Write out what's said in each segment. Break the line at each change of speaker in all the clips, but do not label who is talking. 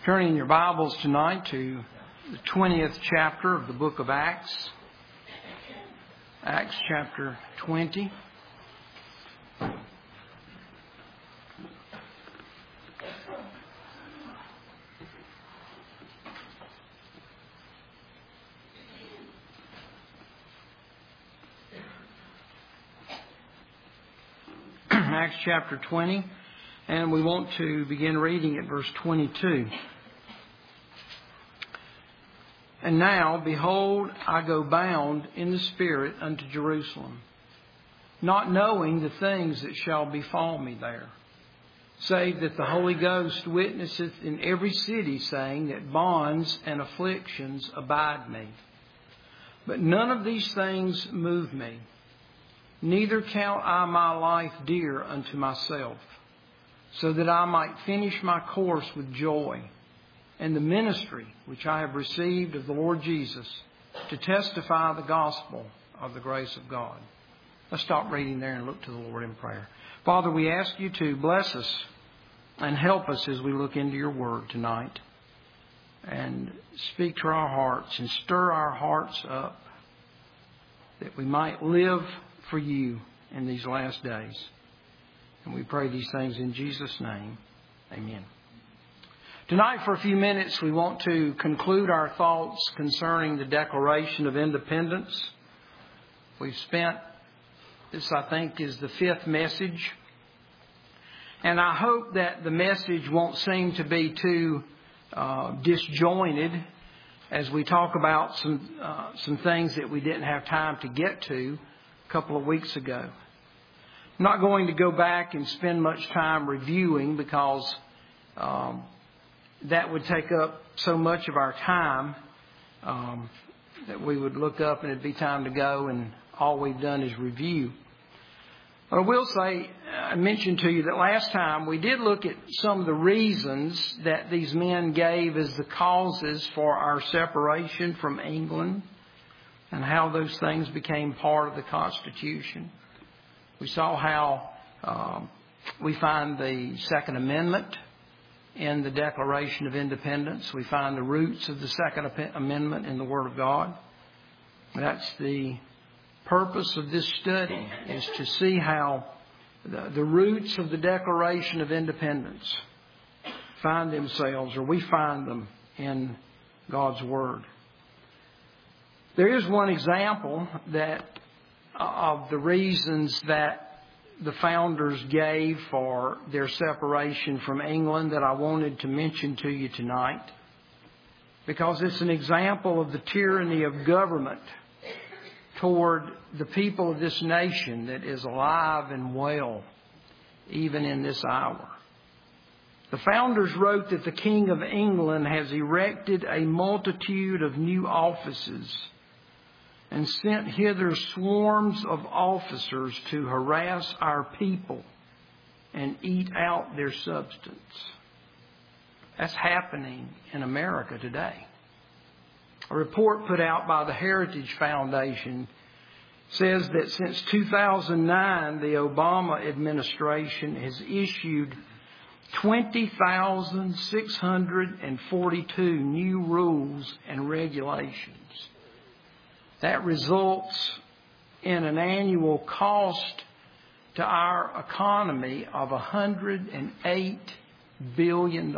Turning your Bibles tonight to the 20th chapter of the book of Acts. Acts chapter 20. Acts chapter 20. And we want to begin reading at verse 22. And now, behold, I go bound in the Spirit unto Jerusalem, not knowing the things that shall befall me there, save that the Holy Ghost witnesseth in every city, saying that bonds and afflictions abide me. But none of these things move me, neither count I my life dear unto myself, so that I might finish my course with joy, and the ministry which I have received of the Lord Jesus, to testify the gospel of the grace of God. Let's stop reading there and look to the Lord in prayer. Father, we ask you to bless us and help us as we look into your word tonight, and speak to our hearts and stir our hearts up, that we might live for you in these last days. And we pray these things in Jesus' name. Amen. Tonight, for a few minutes, we want to conclude our thoughts concerning the Declaration of Independence. We've spent, this I think is the fifth message. And I hope that the message won't seem to be too disjointed as we talk about some things that we didn't have time to get to a couple of weeks ago. I'm not going to go back and spend much time reviewing because that would take up so much of our time that we would look up and it'd be time to go and all we've done is review. But I will say, I mentioned to you that last time we did look at some of the reasons that these men gave as the causes for our separation from England and how those things became part of the Constitution. We saw how we find the Second Amendment in the Declaration of Independence. We find the roots of the Second Amendment in the Word of God. That's the purpose of this study, is to see how the roots of the Declaration of Independence find themselves, or we find them, in God's Word. There is one example that of the reasons that the founders gave for their separation from England that I wanted to mention to you tonight, because it's an example of the tyranny of government toward the people of this nation that is alive and well even in this hour. The founders wrote that the King of England has erected a multitude of new offices and sent hither swarms of officers to harass our people and eat out their substance. That's happening in America today. A report put out by the Heritage Foundation says that since 2009, the Obama administration has issued 20,642 new rules and regulations. That results in an annual cost to our economy of $108 billion.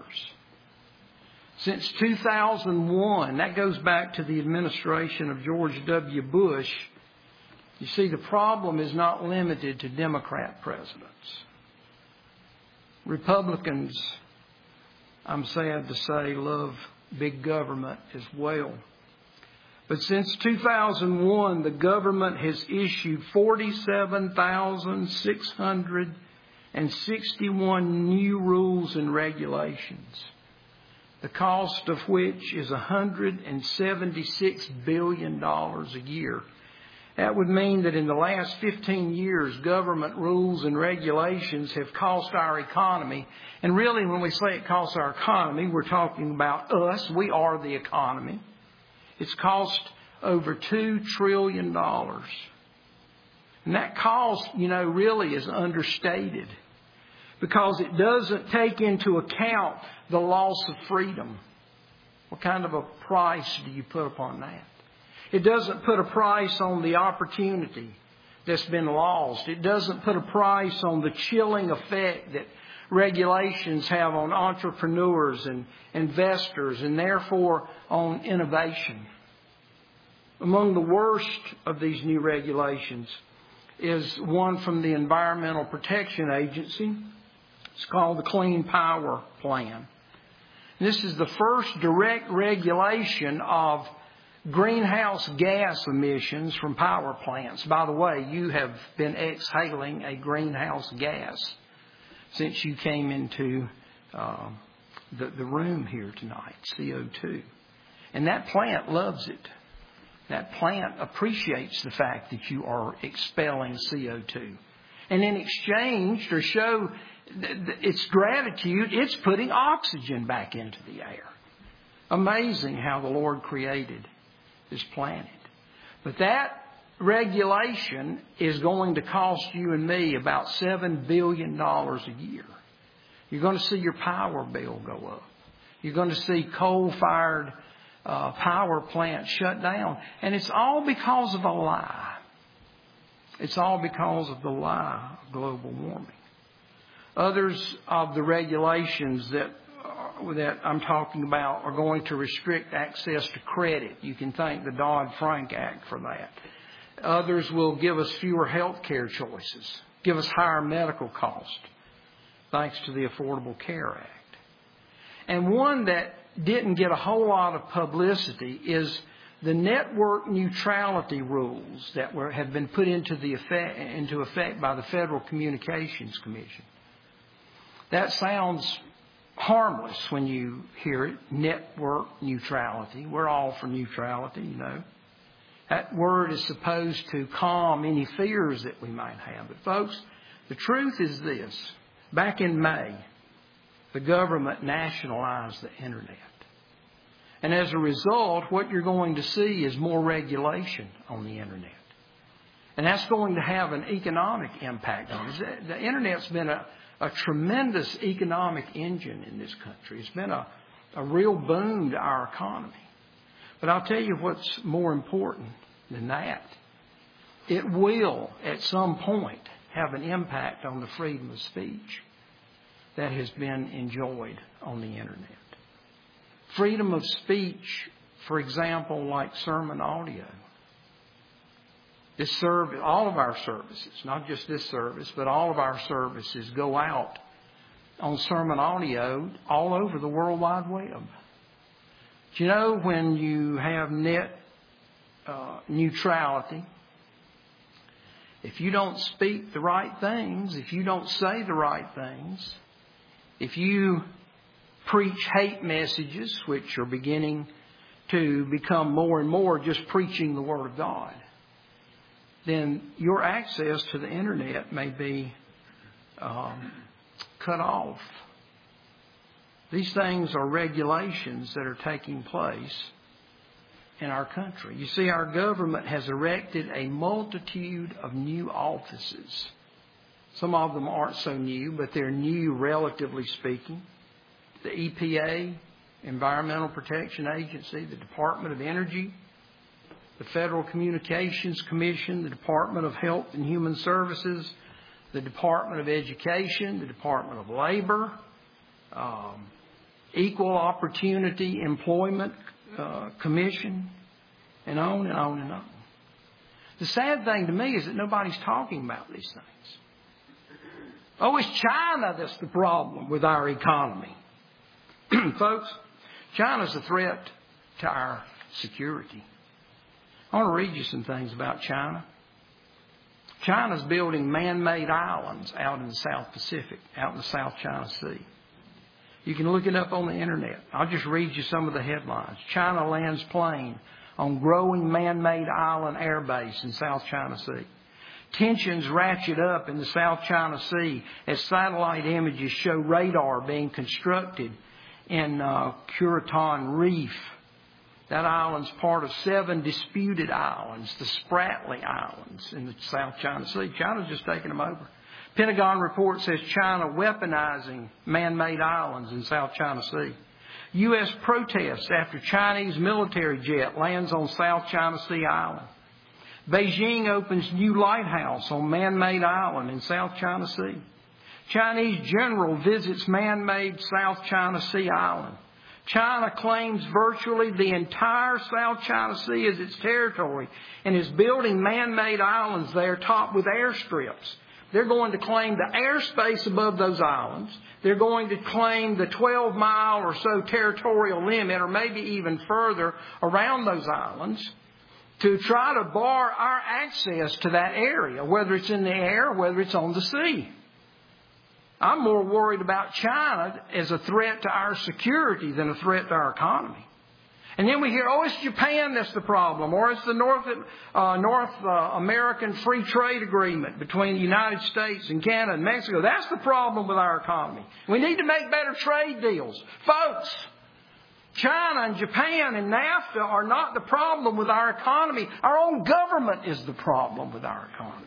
Since 2001, that goes back to the administration of George W. Bush. You see, the problem is not limited to Democrat presidents. Republicans, I'm sad to say, love big government as well. But since 2001, the government has issued 47,661 new rules and regulations, the cost of which is $176 billion a year. That would mean that in the last 15 years, government rules and regulations have cost our economy. And really, when we say it costs our economy, we're talking about us. We are the economy. It's cost over $2 trillion. And that cost, really is understated. because it doesn't take into account the loss of freedom. What kind of a price do you put upon that? It doesn't put a price on the opportunity that's been lost. It doesn't put a price on the chilling effect that regulations have on entrepreneurs and investors, and therefore on innovation. Among the worst of these new regulations is one from the Environmental Protection Agency. It's called the Clean Power Plan. This is the first direct regulation of greenhouse gas emissions from power plants. By the way, you have been exhaling a greenhouse gas since you came into the room here tonight, CO2. And that plant loves it. That plant appreciates the fact that you are expelling CO2. And in exchange, to show its gratitude, it's putting oxygen back into the air. Amazing how the Lord created this planet. But that regulation is going to cost you and me about $7 billion a year. You're going to see your power bill go up. You're going to see coal-fired power plants shut down. And it's all because of a lie. It's all because of the lie of global warming. Others of the regulations that I'm talking about are going to restrict access to credit. You can thank the Dodd-Frank Act for that. Others will give us fewer health care choices, give us higher medical costs, thanks to the Affordable Care Act. And one that didn't get a whole lot of publicity is the network neutrality rules that have been put into effect by the Federal Communications Commission. That sounds harmless when you hear it, network neutrality. We're all for neutrality, you know. That word is supposed to calm any fears that we might have. But folks, the truth is this. Back in May, the government nationalized the Internet. And as a result, what you're going to see is more regulation on the Internet. And that's going to have an economic impact on us. The Internet's been a tremendous economic engine in this country. It's been a real boon to our economy. But I'll tell you what's more important than that. It will, at some point, have an impact on the freedom of speech that has been enjoyed on the Internet. Freedom of speech, for example, like sermon audio. All of our services, not just this service, but all of our services go out on sermon audio all over the World Wide Web. Do you know when you have net neutrality, if you don't speak the right things, if you don't say the right things, if you preach hate messages, which are beginning to become more and more just preaching the Word of God, then your access to the Internet may be cut off. These things are regulations that are taking place in our country. You see, our government has erected a multitude of new offices. Some of them aren't so new, but they're new relatively speaking. The EPA, Environmental Protection Agency, the Department of Energy, the Federal Communications Commission, the Department of Health and Human Services, the Department of Education, the Department of Labor, Equal Opportunity Employment Commission, and on and on and on. The sad thing to me is that nobody's talking about these things. Oh, it's China that's the problem with our economy. Folks, China's a threat to our security. I want to read you some things about China. China's building man-made islands out in the South Pacific, out in the South China Sea. You can look it up on the Internet. I'll just read you some of the headlines. China lands plane on growing man-made island airbase in South China Sea. Tensions ratchet up in the South China Sea as satellite images show radar being constructed in Curaton Reef. That island's part of 7 disputed islands, the Spratly Islands in the South China Sea. China's just taken them over. Pentagon report says China weaponizing man-made islands in South China Sea. U.S. protests after Chinese military jet lands on South China Sea island. Beijing opens new lighthouse on man-made island in South China Sea. Chinese general visits man-made South China Sea island. China claims virtually the entire South China Sea as its territory and is building man-made islands there topped with airstrips. They're going to claim the airspace above those islands. They're going to claim the 12-mile or so territorial limit, or maybe even further, around those islands to try to bar our access to that area, whether it's in the air or whether it's on the sea. I'm more worried about China as a threat to our security than a threat to our economy. And then we hear, oh, it's Japan that's the problem, or it's the North American Free Trade Agreement between the United States and Canada and Mexico. That's the problem with our economy. We need to make better trade deals. Folks, China and Japan and NAFTA are not the problem with our economy. Our own government is the problem with our economy.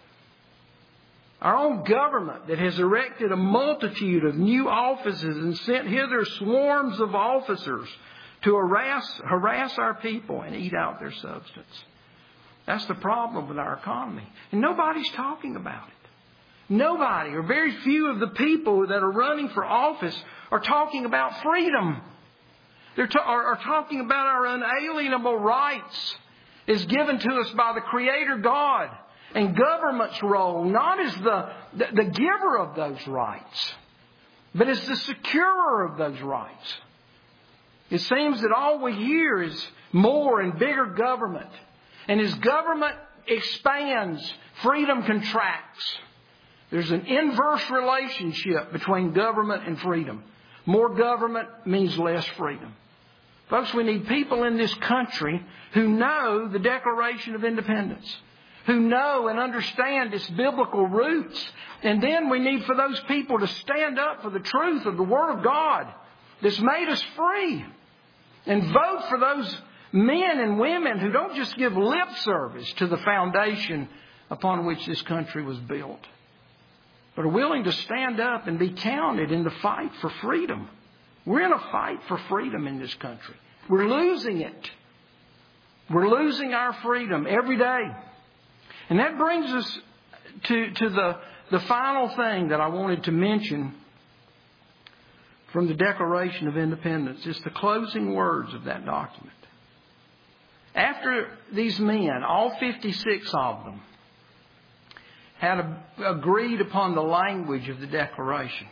Our own government that has erected a multitude of new offices and sent hither swarms of officers to harass our people and eat out their substance. That's the problem with our economy. And nobody's talking about it. Nobody, or very few of the people that are running for office are talking about freedom. They're talking about our unalienable rights as given to us by the Creator God. And government's role, not as the giver of those rights, but as the securer of those rights. It seems that all we hear is more and bigger government. And as government expands, freedom contracts. There's an inverse relationship between government and freedom. More government means less freedom. Folks, we need people in this country who know the Declaration of Independence, who know and understand its biblical roots. And then we need for those people to stand up for the truth of the Word of God that's made us free. And vote for those men and women who don't just give lip service to the foundation upon which this country was built, but are willing to stand up and be counted in the fight for freedom. We're in a fight for freedom in this country. We're losing it. We're losing our freedom every day. And that brings us to the final thing that I wanted to mention from the Declaration of Independence. It's the closing words of that document. After these men, all 56 of them, had agreed upon the language of the Declaration.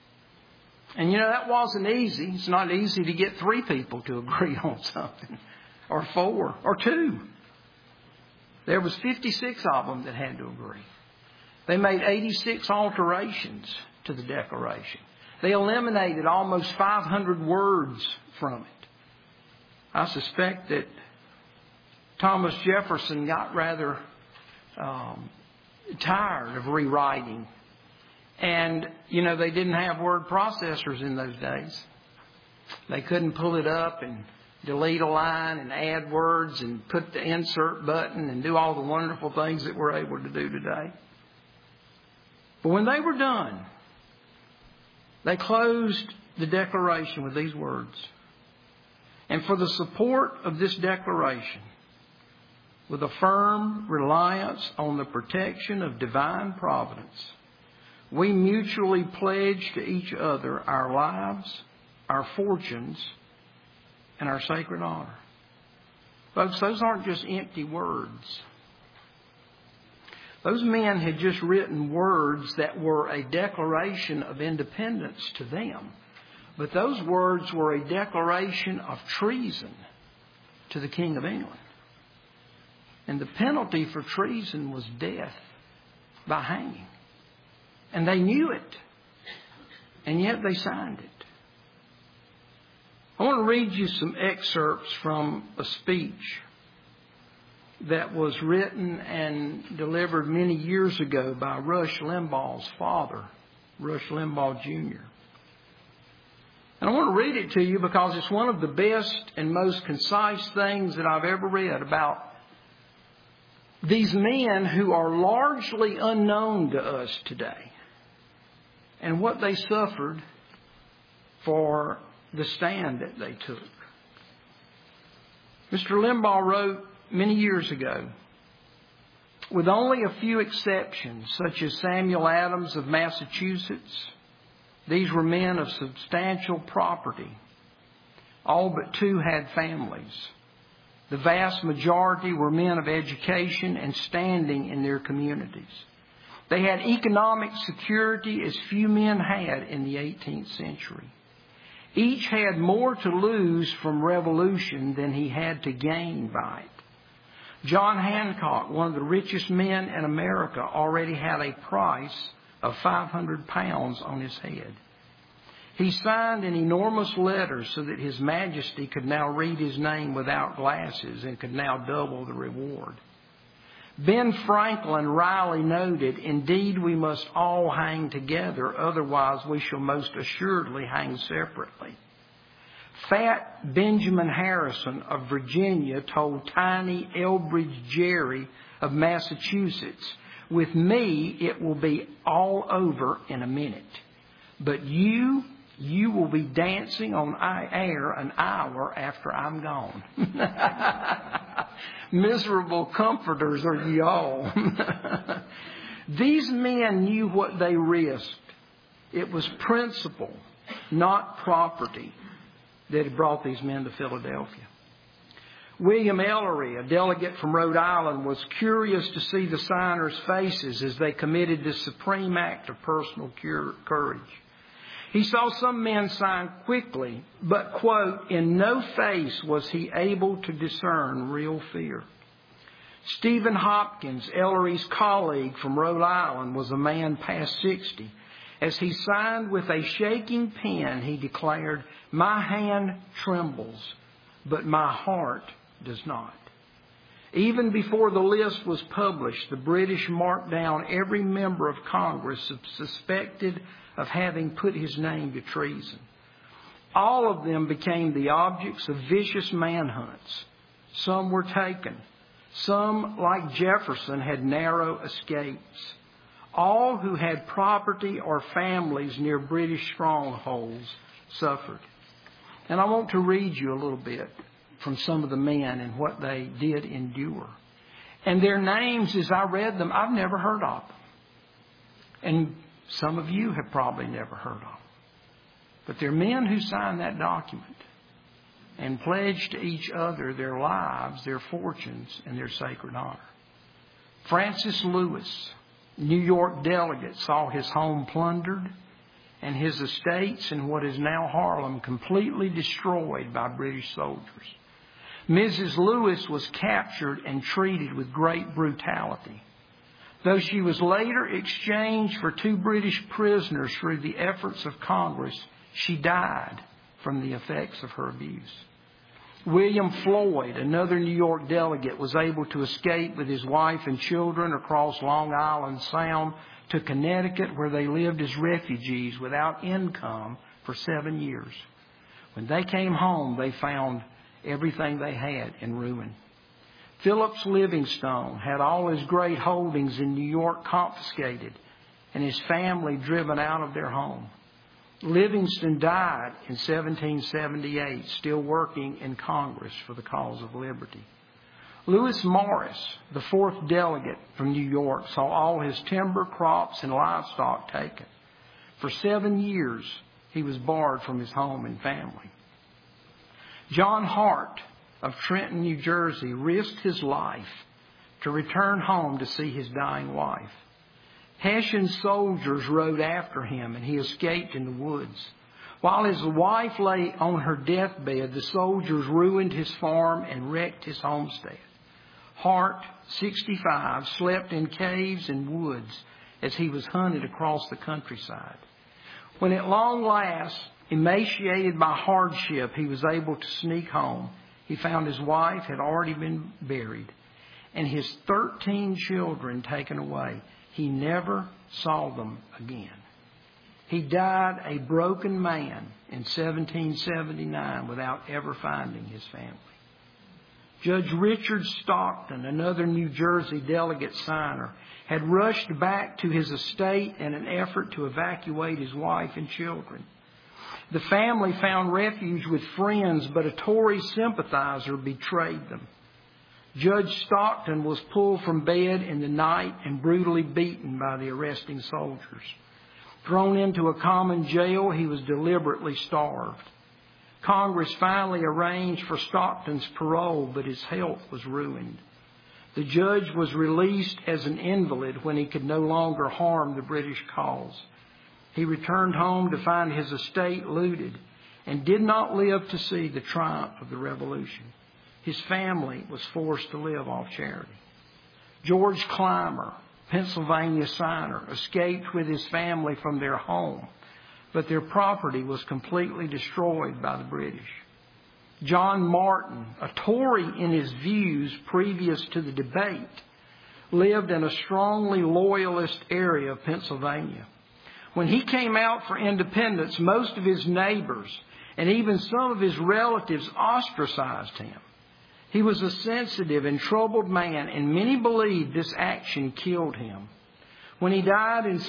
And you know, that wasn't easy. It's not easy to get 3 people to agree on something, or 4, or 2. There was 56 of them that had to agree. They made 86 alterations to the Declaration. They eliminated almost 500 words from it. I suspect that Thomas Jefferson got rather tired of rewriting. And, you know, they didn't have word processors in those days. They couldn't pull it up and delete a line and add words and put the insert button and do all the wonderful things that we're able to do today. But when they were done, they closed the Declaration with these words. And for the support of this Declaration, with a firm reliance on the protection of divine providence, we mutually pledge to each other our lives, our fortunes, and our sacred honor. Folks, those aren't just empty words. Those men had just written words that were a declaration of independence to them. But those words were a declaration of treason to the King of England. And the penalty for treason was death by hanging. And they knew it. And yet they signed it. I want to read you some excerpts from a speech that was written and delivered many years ago by Rush Limbaugh's father, Rush Limbaugh Jr. And I want to read it to you because it's one of the best and most concise things that I've ever read about These men who are largely unknown to us today, and what they suffered for the stand that they took. Mr. Limbaugh wrote many years ago, with only a few exceptions, such as Samuel Adams of Massachusetts, these were men of substantial property. All but two had families. The vast majority were men of education and standing in their communities. They had economic security as few men had in the 18th century. Each had more to lose from revolution than he had to gain by it. John Hancock, one of the richest men in America, already had a price of 500 pounds on his head. He signed an enormous letter so that His Majesty could now read his name without glasses and could now double the reward. Ben Franklin wryly noted, "Indeed, we must all hang together, otherwise we shall most assuredly hang separately." Fat Benjamin Harrison of Virginia told tiny Elbridge Gerry of Massachusetts, "With me, it will be all over in a minute. But you will be dancing on air an hour after I'm gone." Miserable comforters are ye all. These men knew what they risked. It was principle, not property, that had brought these men to Philadelphia. William Ellery, a delegate from Rhode Island, was curious to see the signers' faces as they committed this supreme act of personal courage. He saw some men sign quickly, but, quote, "in no face was he able to discern real fear." Stephen Hopkins, Ellery's colleague from Rhode Island, was a man past 60. As he signed with a shaking pen, he declared, "My hand trembles, but my heart does not." Even before the list was published, the British marked down every member of Congress suspected of having put his name to treason. All of them became the objects of vicious manhunts. Some were taken. Some, like Jefferson, had narrow escapes. All who had property or families near British strongholds suffered. And I want to read you a little bit from some of the men and what they did endure. And their names, as I read them, I've never heard of them. And some of you have probably never heard of them. But they're men who signed that document and pledged to each other their lives, their fortunes, and their sacred honor. Francis Lewis, New York delegate, saw his home plundered and his estates in what is now Harlem completely destroyed by British soldiers. Mrs. Lewis was captured and treated with great brutality. Though she was later exchanged for 2 British prisoners through the efforts of Congress, she died from the effects of her abuse. William Floyd, another New York delegate, was able to escape with his wife and children across Long Island Sound to Connecticut, where they lived as refugees without income for 7 years. When they came home, they found everything they had in ruin. Phillips Livingstone had all his great holdings in New York confiscated and his family driven out of their home. Livingston died in 1778, still working in Congress for the cause of liberty. Lewis Morris, the 4th delegate from New York, saw all his timber, crops, and livestock taken. For 7 years, he was barred from his home and family. John Hart of Trenton, New Jersey, risked his life to return home to see his dying wife. Hessian soldiers rode after him and he escaped in the woods. While his wife lay on her deathbed, the soldiers ruined his farm and wrecked his homestead. Hart, 65, slept in caves and woods as he was hunted across the countryside. When at long last, emaciated by hardship, he was able to sneak home, he found his wife had already been buried and his 13 children taken away. He never saw them again. He died a broken man in 1779 without ever finding his family. Judge Richard Stockton, another New Jersey delegate signer, had rushed back to his estate in an effort to evacuate his wife and children. The family found refuge with friends, but a Tory sympathizer betrayed them. Judge Stockton was pulled from bed in the night and brutally beaten by the arresting soldiers. Thrown into a common jail, he was deliberately starved. Congress finally arranged for Stockton's parole, but his health was ruined. The judge was released as an invalid when he could no longer harm the British cause. He returned home to find his estate looted and did not live to see the triumph of the Revolution. His family was forced to live off charity. George Clymer, Pennsylvania signer, escaped with his family from their home, but their property was completely destroyed by the British. John Martin, a Tory in his views previous to the debate, lived in a strongly loyalist area of Pennsylvania. When he came out for independence, most of his neighbors and even some of his relatives ostracized him. He was a sensitive and troubled man, and many believed this action killed him. When he died in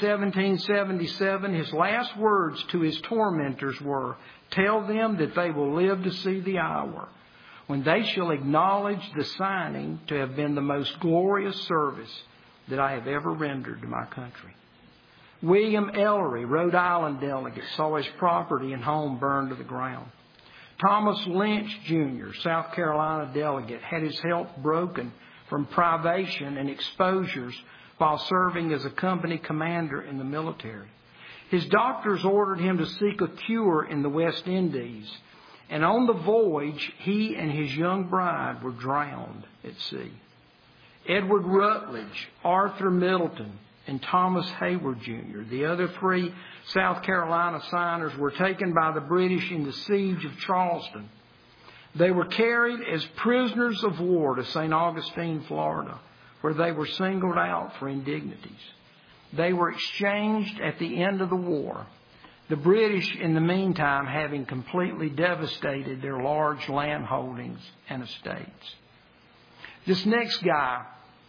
1777, his last words to his tormentors were, "Tell them that they will live to see the hour when they shall acknowledge the signing to have been the most glorious service that I have ever rendered to my country." William Ellery, Rhode Island delegate, saw his property and home burned to the ground. Thomas Lynch, Jr., South Carolina delegate, had his health broken from privation and exposures while serving as a company commander in the military. His doctors ordered him to seek a cure in the West Indies, and on the voyage, he and his young bride were drowned at sea. Edward Rutledge, Arthur Middleton, and Thomas Hayward, Jr., the other three South Carolina signers, were taken by the British in the siege of Charleston. They were carried as prisoners of war to St. Augustine, Florida, where they were singled out for indignities. They were exchanged at the end of the war, the British, in the meantime, having completely devastated their large land holdings and estates. This next guy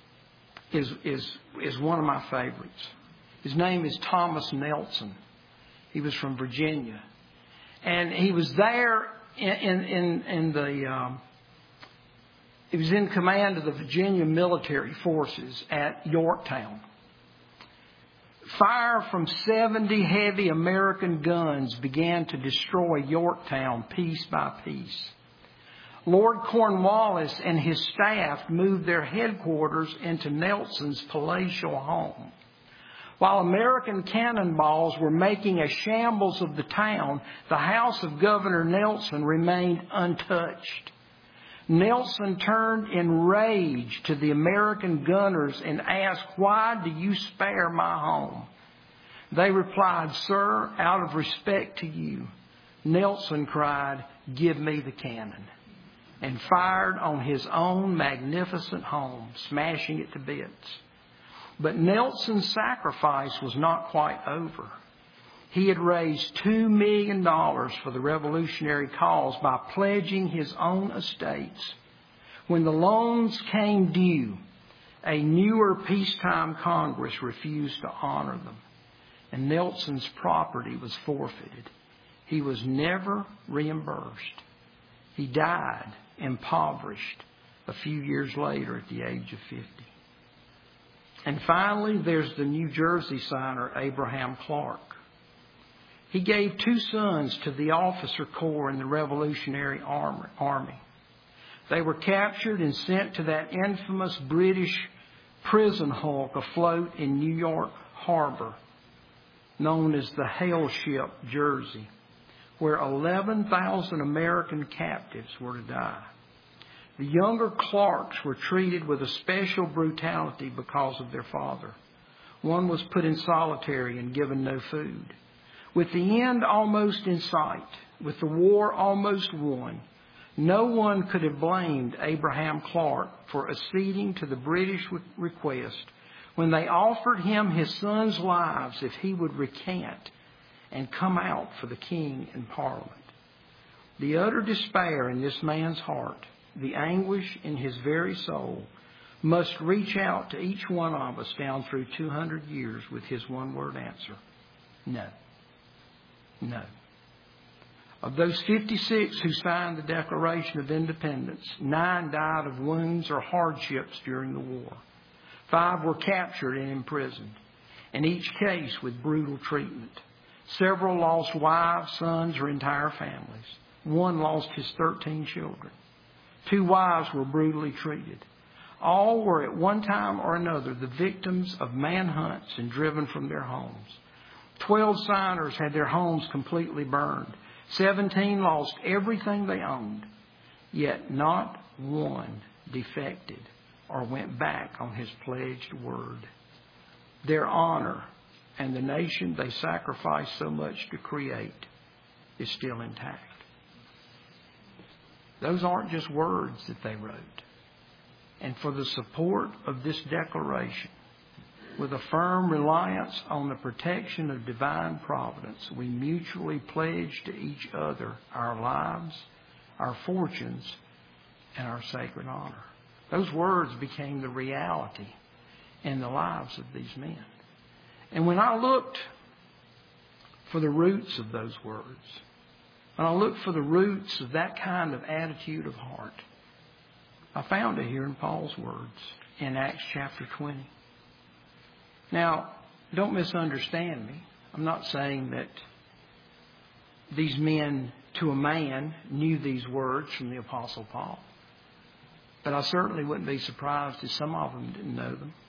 is one of my favorites. His name is Thomas Nelson. He was from Virginia, and he was there he was in command of the Virginia military forces at Yorktown. Fire from 70 heavy American guns began to destroy Yorktown piece by piece. Lord Cornwallis and his staff moved their headquarters into Nelson's palatial home. While American cannonballs were making a shambles of the town, the house of Governor Nelson remained untouched. Nelson turned in rage to the American gunners and asked, "Why do you spare my home?" They replied, "Sir, out of respect to you." Nelson cried, "Give me the cannon," and fired on his own magnificent home, smashing it to bits. But Nelson's sacrifice was not quite over. He had raised $2 million for the revolutionary cause by pledging his own estates. When the loans came due, a newer peacetime Congress refused to honor them, and Nelson's property was forfeited. He was never reimbursed. He died impoverished a few years later at the age of 50. And finally, there's the New Jersey signer, Abraham Clark. He gave 2 sons to the officer corps in the Revolutionary Army. They were captured and sent to that infamous British prison hulk afloat in New York Harbor, known as the Hale Ship, Jersey, where 11,000 American captives were to die. The younger Clarks were treated with a special brutality because of their father. One was put in solitary and given no food. With the end almost in sight, with the war almost won, no one could have blamed Abraham Clark for acceding to the British request when they offered him his sons' lives if he would recant and come out for the king and Parliament. The utter despair in this man's heart the anguish in his very soul, must reach out to each one of us down through 200 years with his one-word answer: no. No. Of those 56 who signed the Declaration of Independence, 9 died of wounds or hardships during the war. 5 were captured and imprisoned, in each case with brutal treatment. Several lost wives, sons, or entire families. 1 lost his 13 children. 2 wives were brutally treated. All were at one time or another the victims of manhunts and driven from their homes. 12 signers had their homes completely burned. 17 lost everything they owned. Yet not one defected or went back on his pledged word. Their honor and the nation they sacrificed so much to create is still intact. Those aren't just words that they wrote. And for the support of this declaration, with a firm reliance on the protection of divine providence, we mutually pledge to each other our lives, our fortunes, and our sacred honor. Those words became the reality in the lives of these men. And when I looked for the roots of those words, when I looked for the roots of that kind of attitude of heart, I found it here in Paul's words in Acts chapter 20. Now, don't misunderstand me. I'm not saying that these men, to a man, knew these words from the Apostle Paul. But I certainly wouldn't be surprised if some of them didn't know them.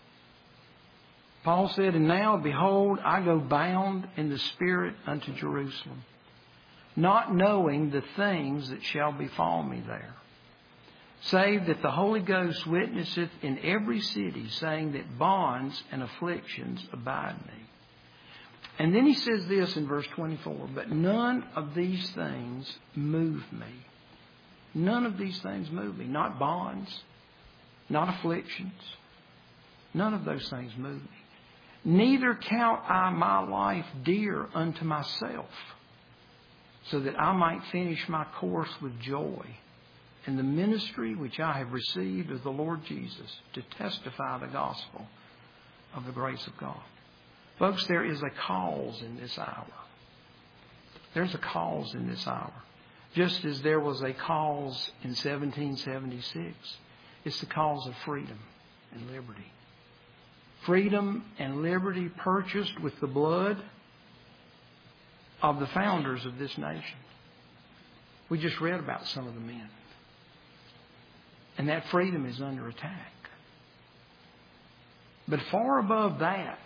Paul said, "And now, behold, I go bound in the Spirit unto Jerusalem, not knowing the things that shall befall me there, save that the Holy Ghost witnesseth in every city, saying that bonds and afflictions abide me." And then he says this in verse 24, "But none of these things move me." None of these things move me. Not bonds, not afflictions. None of those things move me. "Neither count I my life dear unto myself, so that I might finish my course with joy in the ministry which I have received of the Lord Jesus, to testify the gospel of the grace of God." Folks, there is a cause in this hour. There's a cause in this hour. Just as there was a cause in 1776, it's the cause of freedom and liberty. Freedom and liberty purchased with the blood of the founders of this nation. We just read about some of the men. And that freedom is under attack. But far above that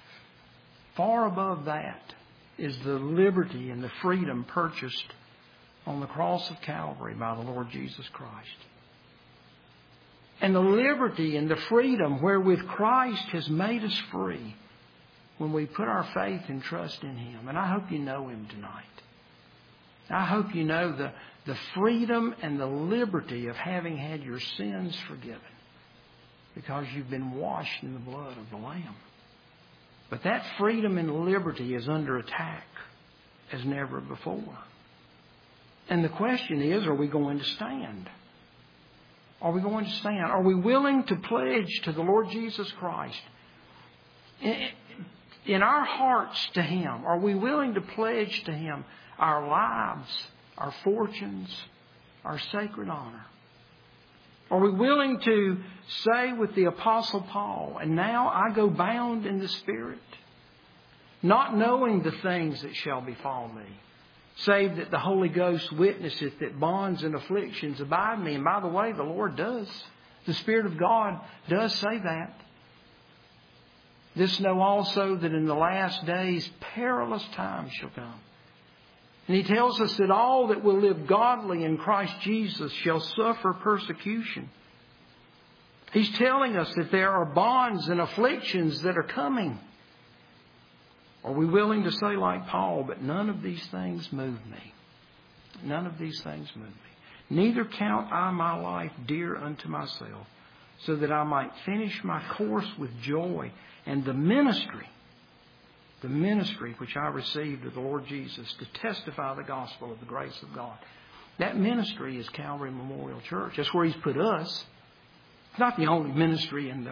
is the liberty and the freedom purchased on the cross of Calvary by the Lord Jesus Christ. And the liberty and the freedom wherewith Christ has made us free when we put our faith and trust in Him. And I hope you know Him tonight. I hope you know the freedom and the liberty of having had your sins forgiven, because you've been washed in the blood of the Lamb. But that freedom and liberty is under attack as never before. And the question is, are we going to stand? Are we going to stand? Are we willing to pledge to the Lord Jesus Christ in our hearts to Him? Are we willing to pledge to Him our lives, our fortunes, our sacred honor? Are we willing to say with the Apostle Paul, "And now I go bound in the Spirit, not knowing the things that shall befall me, save that the Holy Ghost witnesseth that bonds and afflictions abide me"? And by the way, the Lord does. The Spirit of God does say that. "This know also, that in the last days perilous times shall come." And He tells us that all that will live godly in Christ Jesus shall suffer persecution. He's telling us that there are bonds and afflictions that are coming. Are we willing to say like Paul, "But none of these things move me. None of these things move me. Neither count I my life dear unto myself, so that I might finish my course with joy, and the ministry which I received of the Lord Jesus, to testify the gospel of the grace of God." That ministry is Calvary Memorial Church. That's where He's put us. It's not the only ministry in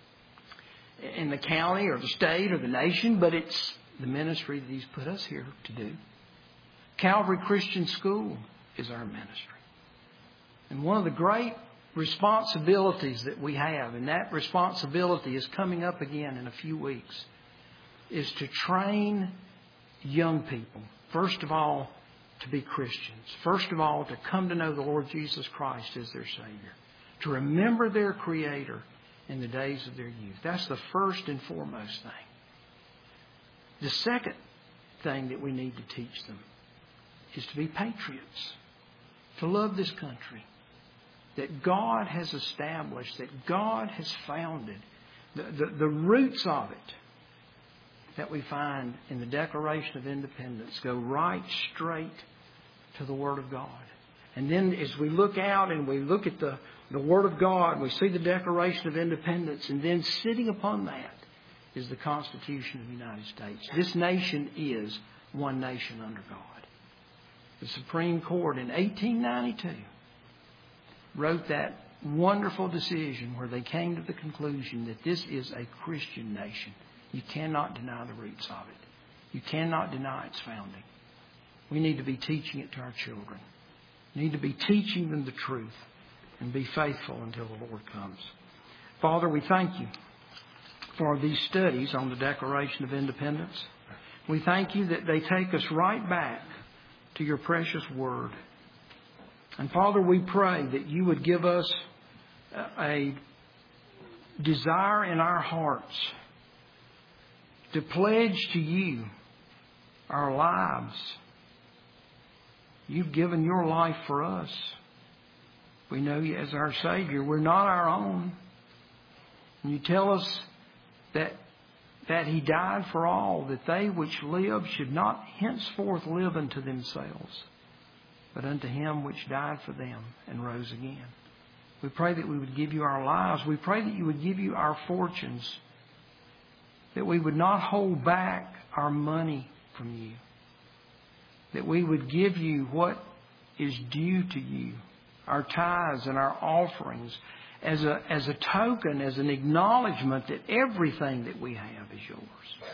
the county or the state or the nation, but it's the ministry that He's put us here to do. Calvary Christian School is our ministry. And one of the great responsibilities that we have, and that responsibility is coming up again in a few weeks, is to train young people, first of all, to be Christians. First of all, to come to know the Lord Jesus Christ as their Savior. To remember their Creator in the days of their youth. That's the first and foremost thing. The second thing that we need to teach them is to be patriots. To love this country that God has established, that God has founded. The roots of it that we find in the Declaration of Independence go right straight to the Word of God. And then as we look out and we look at the Word of God, we see the Declaration of Independence, and then sitting upon that is the Constitution of the United States. This nation is one nation under God. The Supreme Court in 1892 wrote that wonderful decision where they came to the conclusion that this is a Christian nation. You cannot deny the roots of it. You cannot deny its founding. We need to be teaching it to our children. We need to be teaching them the truth and be faithful until the Lord comes. Father, we thank You for these studies on the Declaration of Independence. We thank You that they take us right back to Your precious Word. And Father, we pray that You would give us a desire in our hearts to pledge to You our lives. You've given Your life for us. We know You as our Savior. We're not our own. And You tell us that He died for all, that they which live should not henceforth live unto themselves, but unto Him which died for them and rose again. We pray that we would give You our lives. We pray that You would give You our fortunes, that we would not hold back our money from You, that we would give You what is due to You, our tithes and our offerings, as a token, as an acknowledgement that everything that we have is Yours.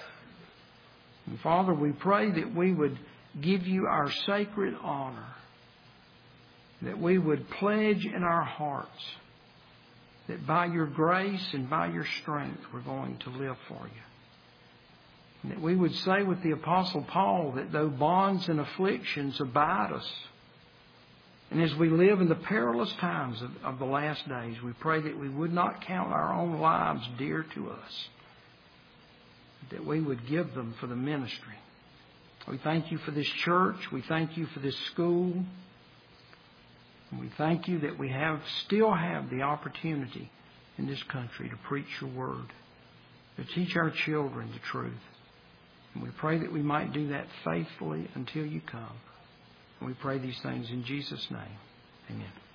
And Father, we pray that we would give You our sacred honor, that we would pledge in our hearts that by Your grace and by Your strength we're going to live for You. And that we would say with the Apostle Paul that though bonds and afflictions abide us, and as we live in the perilous times of the last days, we pray that we would not count our own lives dear to us, that we would give them for the ministry. We thank You for this church. We thank You for this school. And we thank You that we still have the opportunity in this country to preach Your word, to teach our children the truth. And we pray that we might do that faithfully until You come. And we pray these things in Jesus' name. Amen.